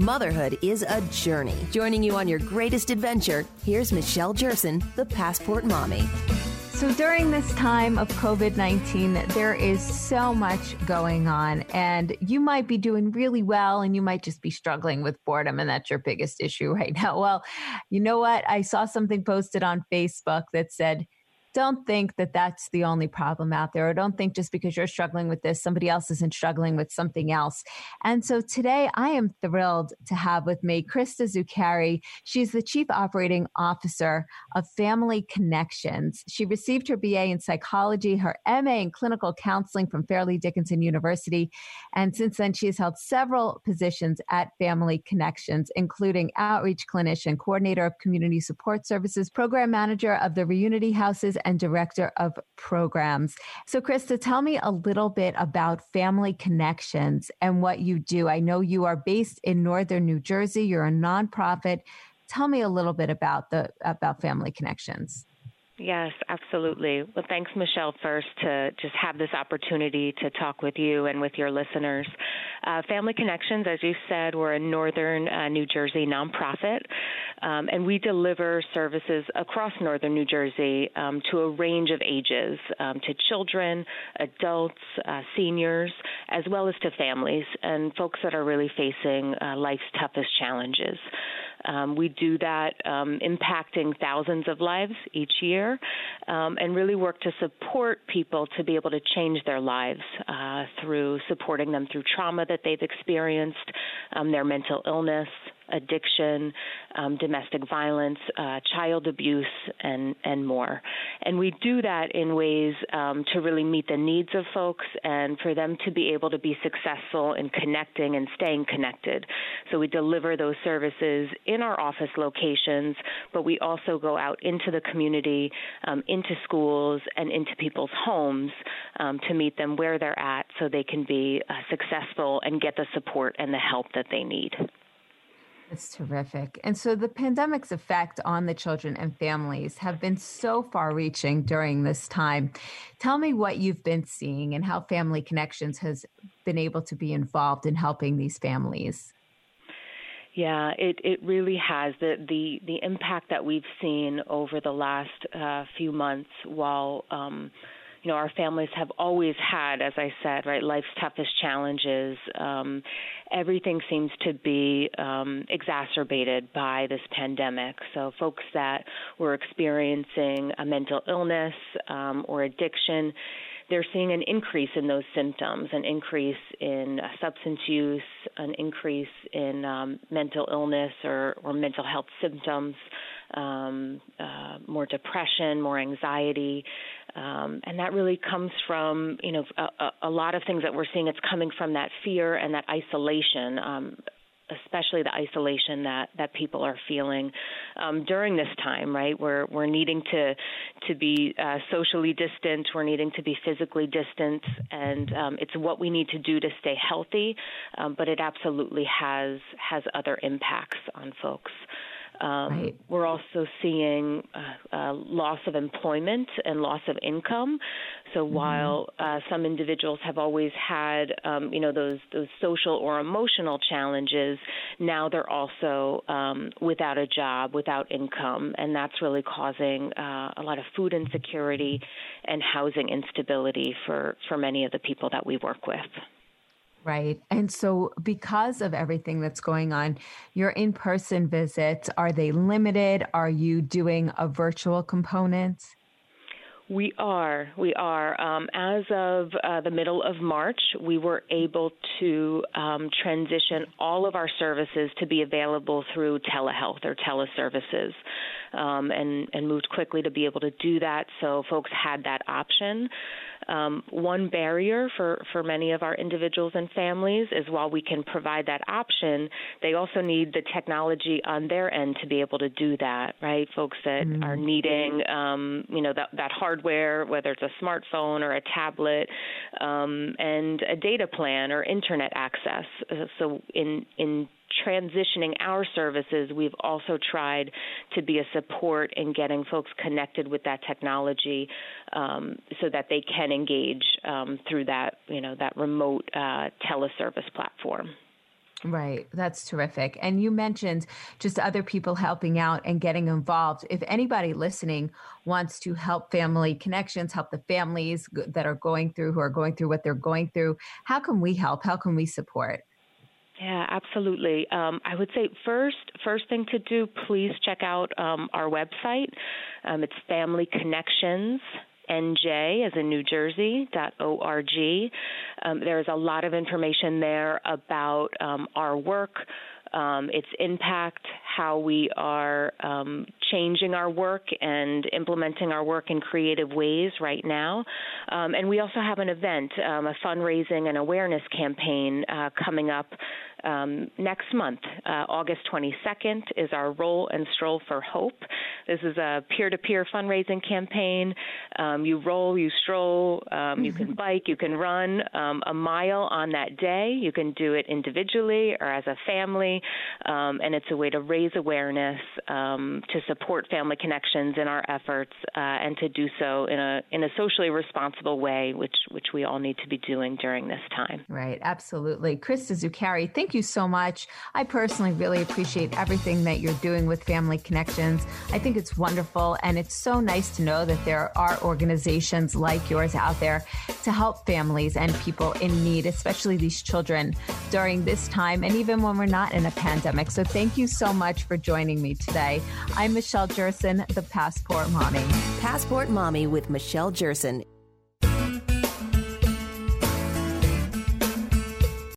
Motherhood is a journey. Joining you on your greatest adventure, here's Michelle Jerson, the Passport Mommy. So during this time of COVID-19, there is so much going on, and you might be doing really well and you might just be struggling with boredom, and that's your biggest issue right now. Well, you know what? I saw something posted on Facebook that said, don't think that that's the only problem out there, or don't think just because you're struggling with this, somebody else isn't struggling with something else. And so today I am thrilled to have with me Krista Zuccari. She's the Chief Operating Officer of Family Connections. She received her BA in psychology, her MA in clinical counseling from Fairleigh Dickinson University. And since then, she has held several positions at Family Connections, including outreach clinician, coordinator of community support services, program manager of the Reunity Houses, and director of programs. So Krista, tell me a little bit about Family Connections and what you do. I know you are based in Northern New Jersey. You're a nonprofit. Tell me a little bit about Family Connections. Yes, absolutely. Well, thanks, Michelle, first to just have this opportunity to talk with you and with your listeners. Family Connections, as you said, we're a Northern New Jersey nonprofit, and we deliver services across Northern New Jersey to a range of ages, to children, adults, seniors, as well as to families and folks that are really facing life's toughest challenges. We do that impacting thousands of lives each year and really work to support people to be able to change their lives through supporting them through trauma that they've experienced, their mental illness, addiction, domestic violence, child abuse, and more. And we do that in ways to really meet the needs of folks and for them to be able to be successful in connecting and staying connected. So we deliver those services in our office locations, but we also go out into the community, into schools, and into people's homes to meet them where they're at so they can be successful and get the support and the help that they need. That's terrific. And so the pandemic's effect on the children and families have been so far-reaching during this time. Tell me what you've been seeing and how Family Connections has been able to be involved in helping these families. Yeah, it really has. The impact that we've seen over the last few months while our families have always had, as I said, right, life's toughest challenges. Everything seems to be exacerbated by this pandemic. So folks that were experiencing a mental illness or addiction, they're seeing an increase in those symptoms, an increase in substance use, an increase in mental illness or mental health symptoms, more depression, more anxiety. And that really comes from, a lot of things that we're seeing. It's coming from that fear and that isolation, especially the isolation that people are feeling during this time, right? We're needing to be socially distant. We're needing to be physically distant, and it's what we need to do to stay healthy. But it absolutely has other impacts on folks. Right. We're also seeing loss of employment and loss of income. So while some individuals have always had, those social or emotional challenges, now they're also without a job, without income, and that's really causing a lot of food insecurity and housing instability for many of the people that we work with. Right. And so because of everything that's going on, your in-person visits, are they limited? Are you doing a virtual component? We are. As of the middle of March, we were able to transition all of our services to be available through telehealth or teleservices, and moved quickly to be able to do that. So folks had that option. One barrier for many of our individuals and families is while we can provide that option, they also need the technology on their end to be able to do that, right? Folks that are needing, that hardware, whether it's a smartphone or a tablet, and a data plan or internet access. So in transitioning our services, we've also tried to be a support in getting folks connected with that technology so that they can engage through that, that remote teleservice platform. Right. That's terrific. And you mentioned just other people helping out and getting involved. If anybody listening wants to help Family Connections, help the families that are going through, who are going through what they're going through, how can we help? How can we support? Yeah, absolutely. I would say first thing to do, please check out our website. It's Family Connections. NJ as in New Jersey.org. There's a lot of information there about our work, its impact, how we are changing our work and implementing our work in creative ways right now. And we also have an event, a fundraising and awareness campaign coming up next month. August 22nd is our Roll and Stroll for Hope. This is a peer-to-peer fundraising campaign. You roll, you stroll, you can bike, you can run a mile on that day. You can do it individually or as a family, and it's a way to raise awareness, to support Family Connections in our efforts, and to do so in a socially responsible way, which we all need to be doing during this time. Right, absolutely. Krista Zucari, thank you so much. I personally really appreciate everything that you're doing with Family Connections. I think it's wonderful, and it's so nice to know that there are organizations like yours out there to help families and people in need, especially these children during this time and even when we're not in a pandemic. So thank you so much for joining me today. I'm Michelle Jerson, the Passport Mommy. Passport Mommy with Michelle Jerson